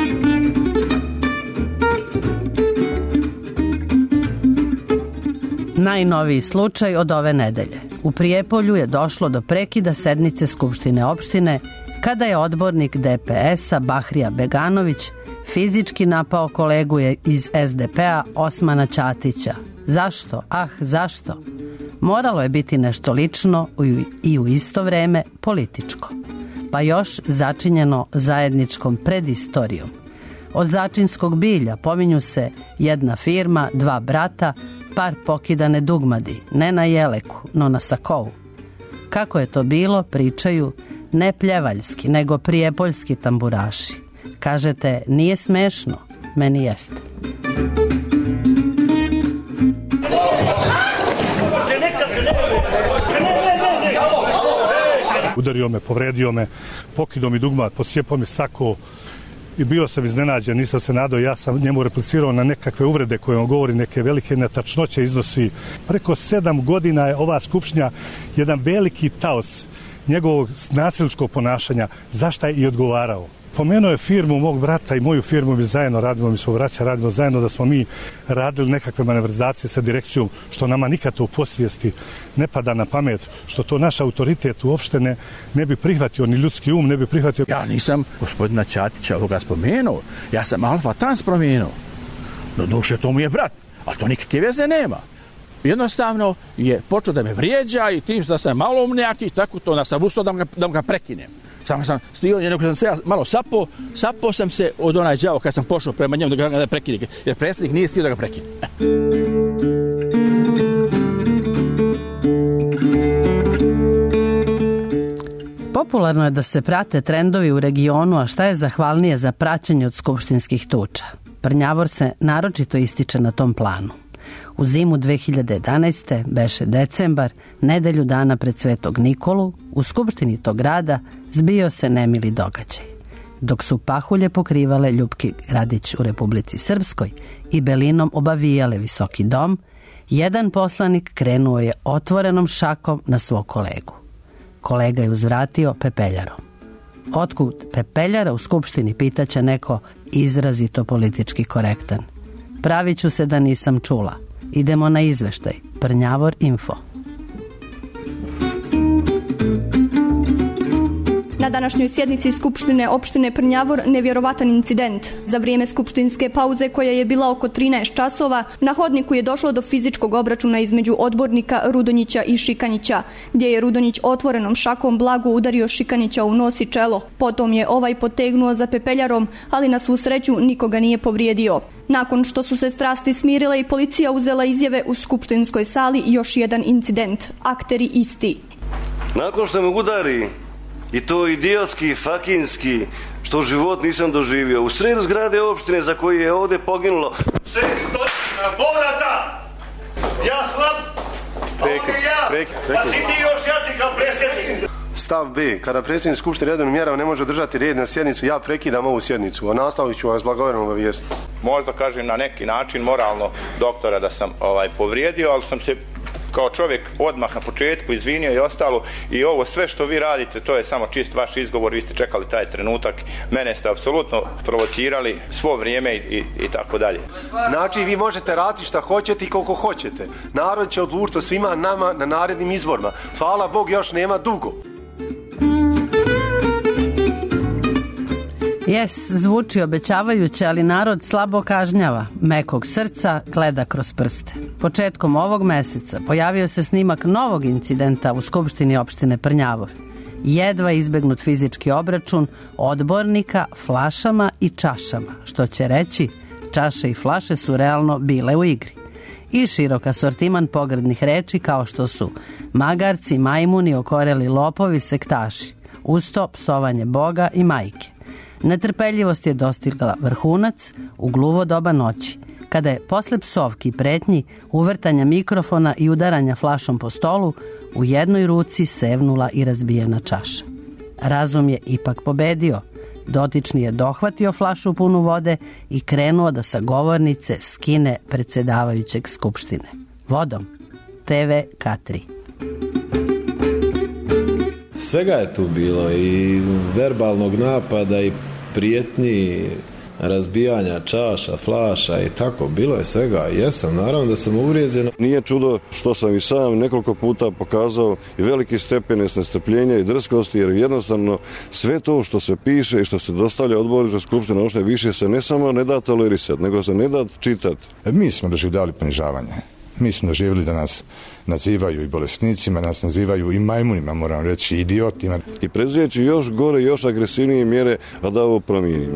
Najnoviji slučaj od ove nedelje. U Prijepolju je došlo do prekida sednice Skupštine opštine kada je odbornik DPS-a Bahrija Beganović fizički napao kolegu iz SDP-a Osmana Ćatića. Zašto? Zašto? Moralo je biti nešto lično i u isto vreme političko. Pa još začinjeno zajedničkom predistorijom. Od začinskog bilja pominju se jedna firma, dva brata, par pokidane dugmadi, ne na Jeleku, no na Sakovu. Kako je to bilo, pričaju ne pljevaljski, nego prijepoljski tamburaši. Kažete, nije smešno? Meni jeste. Udario me, povredio me, pokido mi dugmat, pocijepao mi sako i bio sam iznenađen, nisam se nadao, ja sam njemu replicirao na nekakve uvrede koje on govori, neke velike netačnoće iznosi. Preko 7 godina je ova skupština jedan veliki taoc njegovog nasilničkog ponašanja, zašto je i odgovarao. Pomenuo je firmu mog brata i moju firmu, mi zajedno radimo, mi smo braća, radimo zajedno, da smo mi radili nekakve manevrizacije sa direkcijom, što nama nikad to u posvijesti ne pada na pamet, što to naš autoritet uopšte ne bi prihvatio, ni ljudski um ne bi prihvatio. Ja nisam gospodina Ćatića ovoga spomenuo, ja sam Alfa Trans promijenuo. Doduše, to mu je brat, ali to nikakve veze nema. Jednostavno je počeo da me vrijeđa i tim da sam malo umnijak i tako to, da sam ustao da ga prekinem. Samo sam stio, nego sam se ja malo sapao sam se od onaj đavo kad sam pošao prema njemu da ga prekine, jer predsjednik nije stio da ga prekine. Popularno je da se prate trendovi u regionu, a šta je zahvalnije za praćenje od skupštinskih tuča. Prnjavor se naročito ističe na tom planu. U zimu 2011. beše decembar, nedelju dana pred Svetog Nikolu, u skupštini tog grada zbio se nemili događaj. Dok su pahulje pokrivale Ljupki Gradić u Republici Srpskoj i belinom obavijale visoki dom, jedan poslanik krenuo je otvorenom šakom na svog kolegu. Kolega je uzvratio pepeljarom. Otkud pepeljara u skupštini, pitaće neko izrazito politički korektan. Pravit ću se da nisam čula. Idemo na izveštaj. Prnjavor info. Na današnjoj sjednici Skupštine opštine Prnjavor nevjerovatan incident. Za vrijeme skupštinske pauze, koja je bila oko 13 časova, na hodniku je došlo do fizičkog obračuna između odbornika Rudonjića i Šikanjića, gdje je Rudonjić otvorenom šakom blago udario Šikanjića u nos i čelo. Potom je ovaj potegnuo za pepeljarom, ali na svu sreću nikoga nije povrijedio. Nakon što su se strasti smirile i policija uzela izjave u skupštinskoj sali, još jedan incident. Akteri isti. Nakon što me udari, i to idiotski, fakinski, što život nisam doživio, u sred zgrade opštine za koju je ovdje poginulo 600 boraca, ja slab, a ovdje ja, pa si ti još jaci kao predsjednik. Stav B. Kada predsjednik skupštine redovnim mjerama ne može držati red na sjednicu, ja prekidam ovu sjednicu, a nastavit ću vas blagovjerno obavijestiti. Možda kažem na neki način moralno doktora da sam povrijedio, ali sam se kao čovjek odmah na početku izvinio i ostalo, i ovo sve što vi radite, to je samo čist vaš izgovor, vi ste čekali taj trenutak, mene ste apsolutno provocirali svo vrijeme i tako dalje. Znači, vi možete raditi šta hoćete i koliko hoćete. Narod će odlučiti o svima nama na narednim izborima. Hvala Bog, još nema dugo. Zvuči obećavajuće, ali narod slabo kažnjava. Mekog srca gleda kroz prste. Početkom ovog meseca pojavio se snimak novog incidenta u skupštini opštine Prnjavor. Jedva izbegnut fizički obračun odbornika flašama i čašama, što će reći, čaše i flaše su realno bile u igri. I širok asortiman pogrdnih reči kao što su magarci, majmuni, okoreli lopovi, sektaši, usto psovanje Boga i majke. Netrpeljivost je dostigla vrhunac u gluvo doba noći, kada je posle psovki i pretnji, uvrtanja mikrofona i udaranja flašom po stolu, u jednoj ruci sevnula i razbijena čaša. Razum je ipak pobedio. Dotični je dohvatio flašu punu vode i krenuo da sa govornice skine predsjedavajućeg skupštine. Vodom. TV K3. Svega je tu bilo, i verbalnog napada i prijetnji, razbijanja čaša, flaša i tako, bilo je svega. Jesam, naravno da sam uvrijeđen. Nije čudo što sam i sam nekoliko puta pokazao i veliki stepen nestrpljenja i drskosti, jer jednostavno sve to što se piše i što se dostavlja odboru za skupštinu opštine više se ne samo ne da tolerisati, nego se ne da čitati. Mi smo doživljavali ponižavanje. Mi smo doživjeli da nas nazivaju i bolesnicima, nas nazivaju i majmunima, moram reći, idiotima. I preduzeti još gore, još agresivnije mjere, a da ovo promijenimo.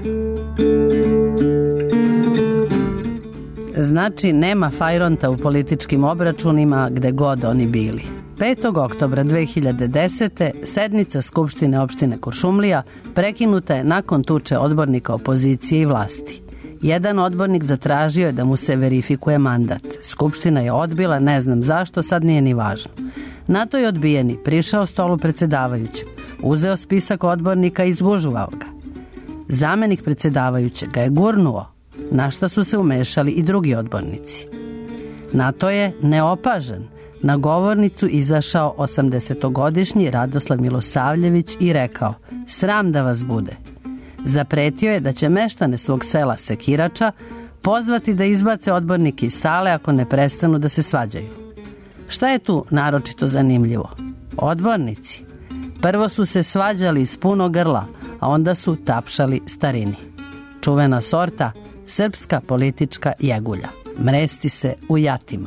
Znači, nema fajronta u političkim obračunima gde god oni bili. 5. oktobra 2010. sednica Skupštine opštine Kuršumlija prekinuta je nakon tuče odbornika opozicije i vlasti. Jedan odbornik zatražio je da mu se verifikuje mandat. Skupština je odbila, ne znam zašto, sad nije ni važno. Na to je odbijeni prišao stolu predsjedavajućeg, uzeo spisak odbornika i izgužuvao ga. Zamenik predsjedavajućeg ga je gurnuo, na šta su se umešali i drugi odbornici. Na to je, neopažen, na govornicu izašao 80-godišnji Radoslav Milosavljević i rekao: sram da vas bude. Zapretio je da će meštane svog sela Sekirača pozvati da izbace odbornike iz sale ako ne prestanu da se svađaju. Šta je tu naročito zanimljivo? Odbornici. Prvo su se svađali iz puno grla, a onda su tapšali starini. Čuvena sorta, srpska politička jegulja. Mresti se u jatima.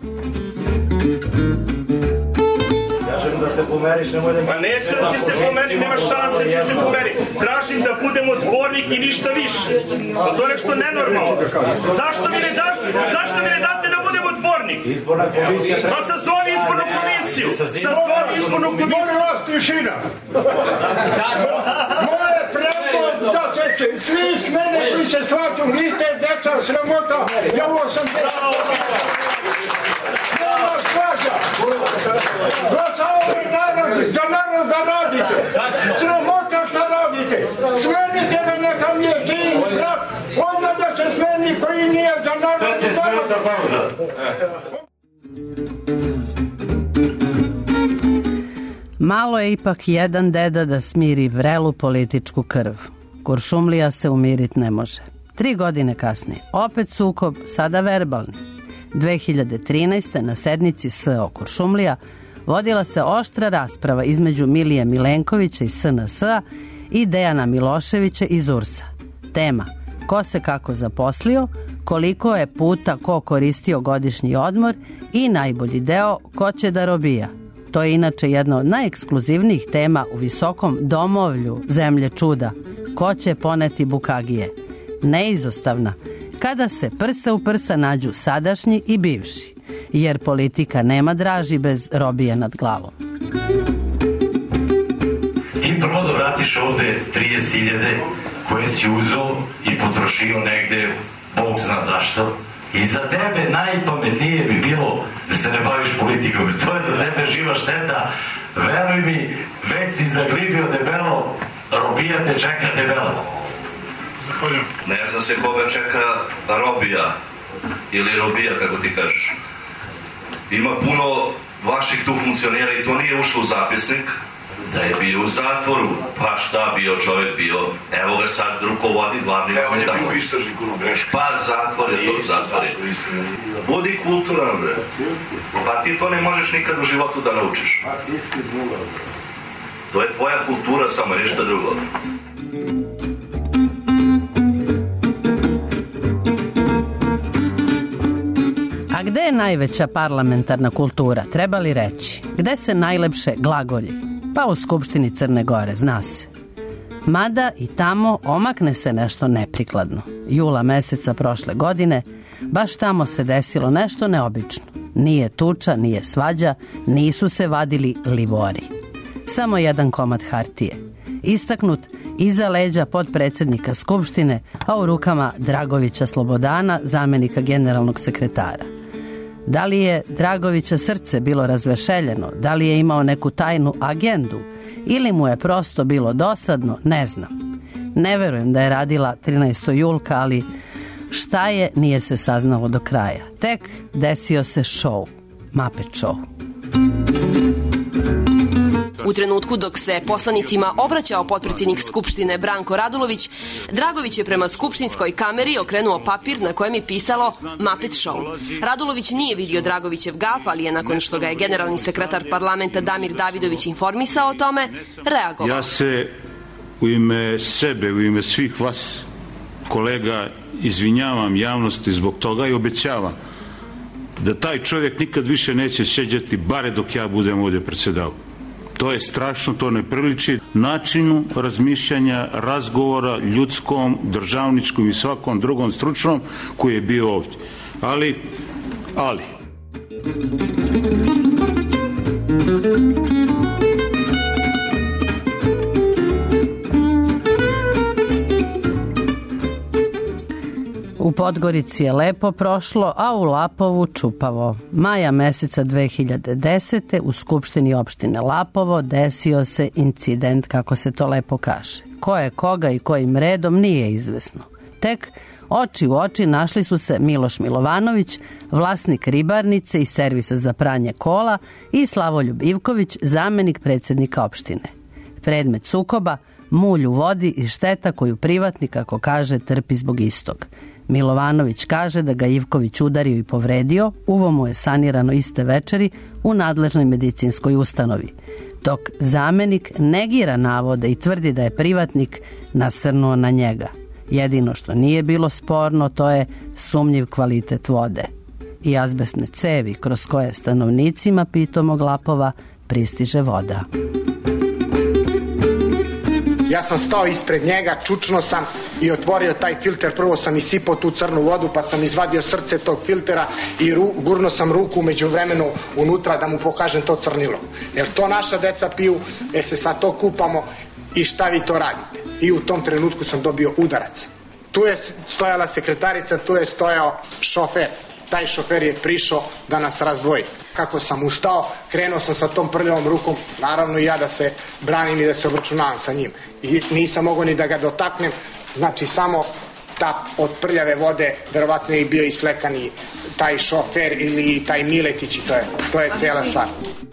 Da se pomeriš, nemoj da... Pa neću da ti se pomeri, nema šanse ti se pomeri. Tražim da budem odbornik i ništa više. Pa to je nešto nenormalno. Zašto mi ne date da budem odbornik? Izborna komisija... Pa sazovi izbornu komisiju. Sazovi izbornu komisiju. Molim vas, tišina. Moje predbog da se svi s mene koji se shvaću, vi ste deca sramota. Ja ovo sam... Za narod da radite. Sramota šta radite. Smenite me neka mi je sin, brat. Onda da se smeni koji nije za narod. Da ti smeta pauza. Malo je ipak jedan deda da smiri vrelu političku krv. Kuršumlija se umirit ne može. 3 godine kasnije, opet sukob, sada verbalni. 2013. na sednici S.O. Kuršumlija vodila se oštra rasprava između Milije Milenkovića iz SNS-a i Dejana Miloševića iz URS-a. Tema: ko se kako zaposlio, koliko je puta ko koristio godišnji odmor i najbolji deo, ko će da robija. To je inače jedna od najekskluzivnijih tema u visokom domovlju zemlje čuda. Ko će poneti bukagije? Neizostavna, kada se prsa u prsa nađu sadašnji i bivši, jer politika nema draži bez robije nad glavom. Ti prvo da vratiš ovde 30.000 koje si uzeo i potrošio negde, Bog zna zašto, i za tebe najpametnije bi bilo da se ne baviš politikom, jer to je za tebe živa šteta. Veruj mi, već si zaglibio debelo, robija te čeka debelo. Ne znam se koga čeka robija ili robija, kako ti kažeš. Ima puno vaših tu funkcionera i to nije ušlo u zapisnik. Da je bio u zatvoru, pa šta bio čovjek bio? Evo ga sad rukovodi glavni. Evo on je bio istražnik ono greška. Pa zatvor je to, zatvor je. Budi kulturan, bre. Pa ti to ne možeš nikad u životu da naučiš. To je tvoja kultura, samo ništa drugo. A gde je najveća parlamentarna kultura, treba li reći? Gde se najlepše glagolji? Pa u Skupštini Crne Gore, zna se. Mada i tamo omakne se nešto neprikladno. Jula meseca prošle godine, baš tamo se desilo nešto neobično. Nije tuča, nije svađa, nisu se vadili livori. Samo jedan komad hartije. Istaknut iza leđa potpredsjednika Skupštine, a u rukama Dragovića Slobodana, zamenika generalnog sekretara. Da li je Dragovića srce bilo razvešeljeno, da li je imao neku tajnu agendu ili mu je prosto bilo dosadno, ne znam. Ne verujem da je radila 13. julka, ali šta je, nije se saznalo do kraja. Tek desio se show, Muppet Show. U trenutku dok se poslanicima obraćao potpredsjednik Skupštine Branko Radulović, Dragović je prema skupštinskoj kameri okrenuo papir na kojem je pisalo Muppet Show. Radulović nije vidio Dragovićev gaf, ali je nakon što ga je generalni sekretar parlamenta Damir Davidović informisao o tome, reagovao. Ja se u ime sebe, u ime svih vas kolega izvinjavam javnosti zbog toga i obećavam da taj čovjek nikad više neće šeđati, bare dok ja budem ovdje predsjedavao. To je strašno, to ne priliči načinu razmišljanja, razgovora, ljudskom, državničkom i svakom drugom stručnom koji je bio ovdje. Ali... U Podgorici je lepo prošlo, a u Lapovu čupavo. Maja meseca 2010. u Skupštini opštine Lapovo desio se incident, kako se to lepo kaže. Ko je koga i kojim redom nije izvesno. Tek oči u oči našli su se Miloš Milovanović, vlasnik ribarnice i servisa za pranje kola, i Slavoljub Ivković, zamenik predsjednika opštine. Predmet sukoba, mulj u vodi i šteta koju privatnik, kako kaže, trpi zbog istog. Milovanović kaže da ga Ivković udario i povredio, uvo mu je sanirano iste večeri u nadležnoj medicinskoj ustanovi, dok zamenik negira navode i tvrdi da je privatnik nasrnuo na njega. Jedino što nije bilo sporno, to je sumnjiv kvalitet vode i azbestne cevi kroz koje stanovnicima pitomog Lapova pristiže voda. Ja sam stao ispred njega, čučno sam i otvorio taj filter. Prvo sam isipao tu crnu vodu, pa sam izvadio srce tog filtera i gurno sam ruku među vremenu unutra da mu pokažem to crnilo. Jer to naša deca piju, se sad to kupamo i šta vi to radite? I u tom trenutku sam dobio udarac. Tu je stojala sekretarica, tu je stojao šofer. Taj šofer je prišao da nas razdvoji. Kako sam ustao, krenuo sam sa tom prljavom rukom, naravno i ja da se branim i da se obračunavam sa njim. I nisam mogao ni da ga dotaknem, znači samo ta od prljave vode, verovatno je bio islekan i taj šofer ili taj Miletić i to je cijela stvar.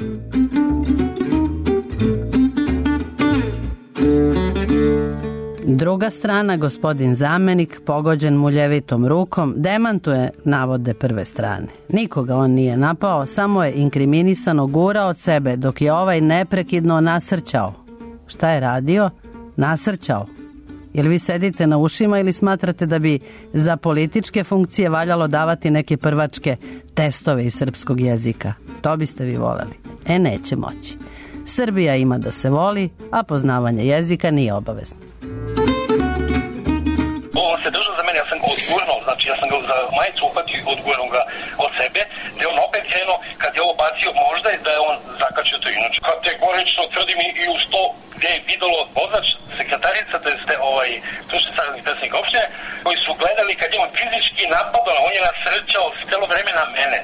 Druga strana, gospodin zamenik, pogođen muljevitom rukom, demantuje navode prve strane. Nikoga on nije napao, samo je inkriminisano gurao od sebe dok je ovaj neprekidno nasrćao. Šta je radio? Nasrćao. Jel vi sedite na ušima ili smatrate da bi za političke funkcije valjalo davati neke prvačke testove iz srpskog jezika? To biste vi voleli. Neće moći. Srbija ima da se voli, a poznavanje jezika nije obavezno. On se držao za mene, ja sam ga odgurnuo, znači ja sam ga za majicu uhvatio i odgurnuo ga od sebe, gde on opet krenuo, kad je ovo bacio, možda je da je on zakačio to inače. Kategorično tvrdim i uz to gde je videlo vozač, sekretarica, to je stručni saradnik predsednika opštine, koji su gledali kad je on fizički napadao, on je nasrćao celo vreme na mene.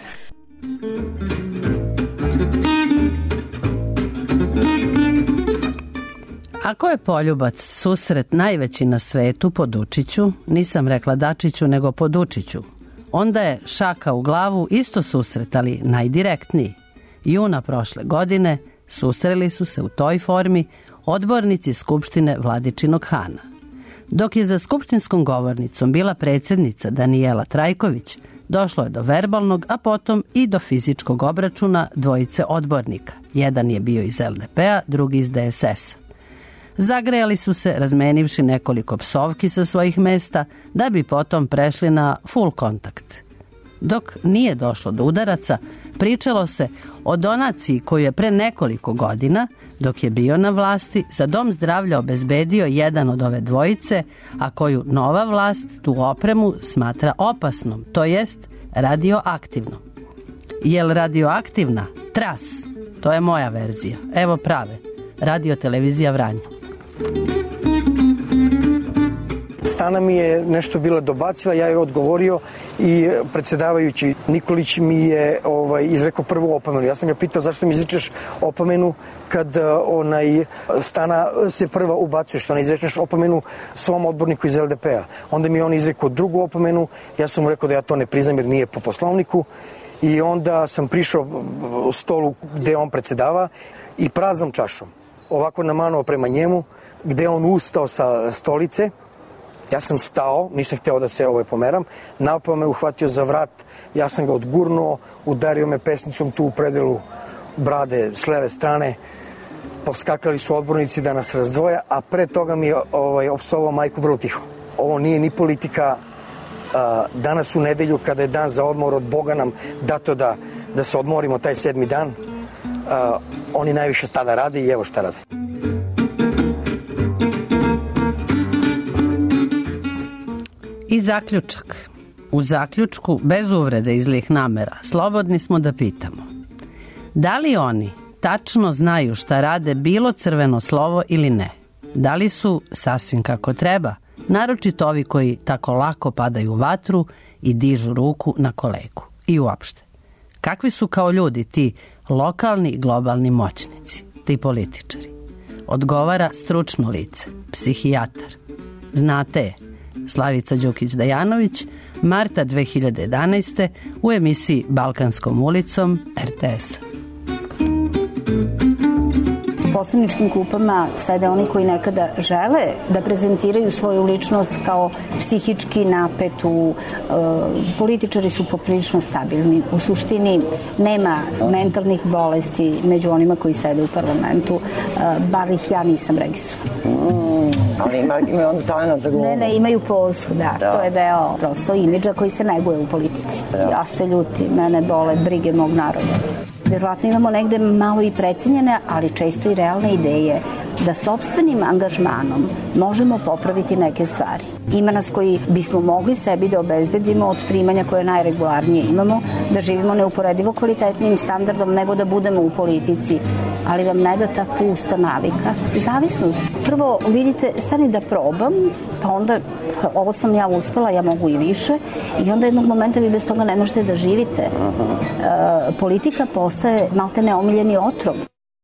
Ako je poljubac susret najveći na svetu po Dučiću, nisam rekla Dačiću nego po Dučiću, onda je šaka u glavu isto susret, ali najdirektniji. Juna prošle godine susreli su se u toj formi odbornici Skupštine Vladičinog Hana. Dok je za skupštinskom govornicom bila predsjednica Danijela Trajković, došlo je do verbalnog, a potom i do fizičkog obračuna dvojice odbornika. Jedan je bio iz LDP-a, drugi iz DSS-a. Zagrejali su se, razmenivši nekoliko psovki sa svojih mesta, da bi potom prešli na full kontakt. Dok nije došlo do udaraca, pričalo se o donaciji koju je pre nekoliko godina, dok je bio na vlasti, za dom zdravlja obezbedio jedan od ove dvojice, a koju nova vlast tu opremu smatra opasnom, to jest radioaktivnom. Jel radioaktivna? Tras. To je moja verzija. Evo prave. Radio-televizija Vranje. Stana mi je nešto bila dobacila, ja je odgovorio i predsjedavajući Nikolić mi je izrekao prvu opomenu. Ja sam ga pitao zašto mi izrečeš opomenu kad Stana se prva ubacuje, što ne izrečeš opomenu svom odborniku iz LDP-a. Onda mi je on izrekao drugu opomenu, ja sam mu rekao da ja to ne priznam jer nije po poslovniku i onda sam prišao u stolu gde on predsjedava i praznom čašom ovako namanuo prema njemu, gde on ustao sa stolice. Ja sam stao, nisam hteo da se pomeram, napao me, uhvatio za vrat, ja sam ga odgurnuo, udario me pesnicom tu u predelu brade s leve strane, poskakali su odbornici da nas razdvoja, a pre toga mi je opsovao majku vrlo tiho. Ovo nije ni politika, danas u nedelju kada je dan za odmor od Boga nam dato da se odmorimo taj 7. dan, oni najviše tada rade i evo šta rade. I zaključak. U zaključku, bez uvrede i zlih namera, slobodni smo da pitamo. Da li oni tačno znaju šta rade bilo crveno slovo ili ne? Da li su sasvim kako treba? Naročito ovi koji tako lako padaju u vatru i dižu ruku na kolegu. I uopšte. Kakvi su kao ljudi ti lokalni i globalni moćnici, ti političari? Odgovara stručno lice, psihijatar. Znate je, Slavica Đukić-Dejanović, marta 2011. u emisiji Balkanskom ulicom RTS. poslaničkim klupama sede oni koji nekada žele da prezentiraju svoju ličnost kao psihički napetu. Političari su poprilično stabilni. U suštini nema mentalnih bolesti među onima koji sede u parlamentu, bar ih ja nisam registrovala. Ali imaju onda talent za glumu. Ne, imaju pozu, da. To je deo prosto imidža koji se neguje u politici. Ja se ljutim, mene bole brige mog naroda. Vjerovatno imamo negde malo i precenjene, ali često i realne ideje da sopstvenim angažmanom možemo popraviti neke stvari. Ima nas koji bismo mogli sebi da obezbedimo od primanja koje najregularnije imamo, da živimo neuporedivo kvalitetnim standardom nego da budemo u politici, ali vam ne da ta pusta navika. Zavisnost. Prvo vidite, stani da probam, pa onda ovo sam ja uspela, ja mogu i više, i onda jednog momenta vi bez toga ne možete da živite. Politika postaje malte neomiljeni otrov.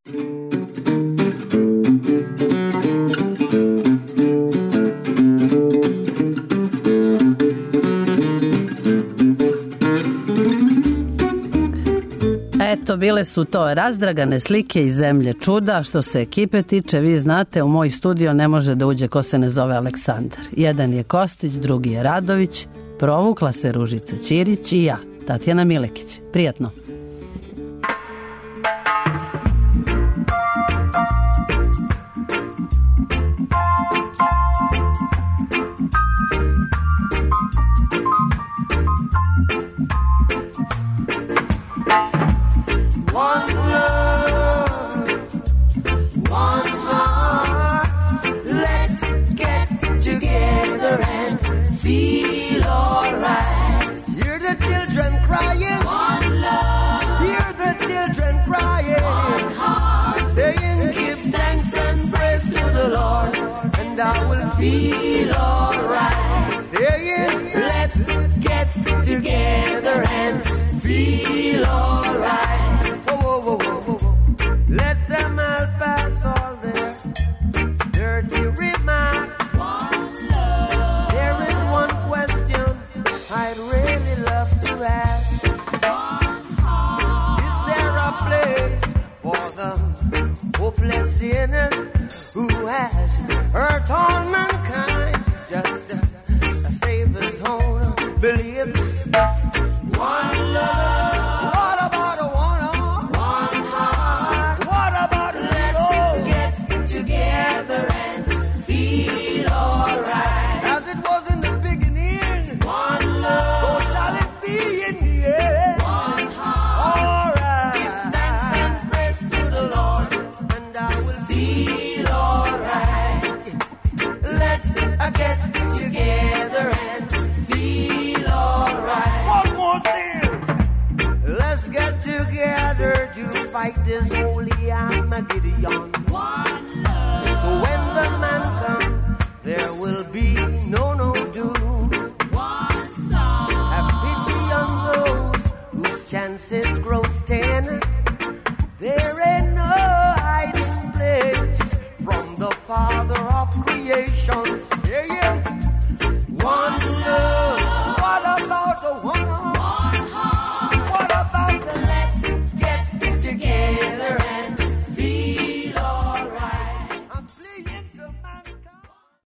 Eto, bile su to razdragane slike iz zemlje čuda. Što se ekipe tiče, vi znate, u moj studio ne može da uđe ko se ne zove Aleksandar. Jedan je Kostić, drugi je Radović, provukla se Ružica Ćirić i ja, Tatjana Milekić. Prijatno. And I will feel alright. Saying, let's get together and feel alright. Whoa, whoa, whoa, whoa, whoa. Let them all pass all their dirty remarks. One love. There is one question I'd really love to ask. One heart. Is there a place for the hopeless sinners who has hurt all mankind, just a Savior's own belief? One love. What about a one heart? What about let's get together and feel alright? As it was in the beginning, one love. So shall it be in the end. One heart. Alright. Give thanks and praise to the Lord, and I will feel alright. Let's get together and feel alright. One more thing. Let's get together to fight this holy Armageddon. One love. So when the man comes, there will be no doom.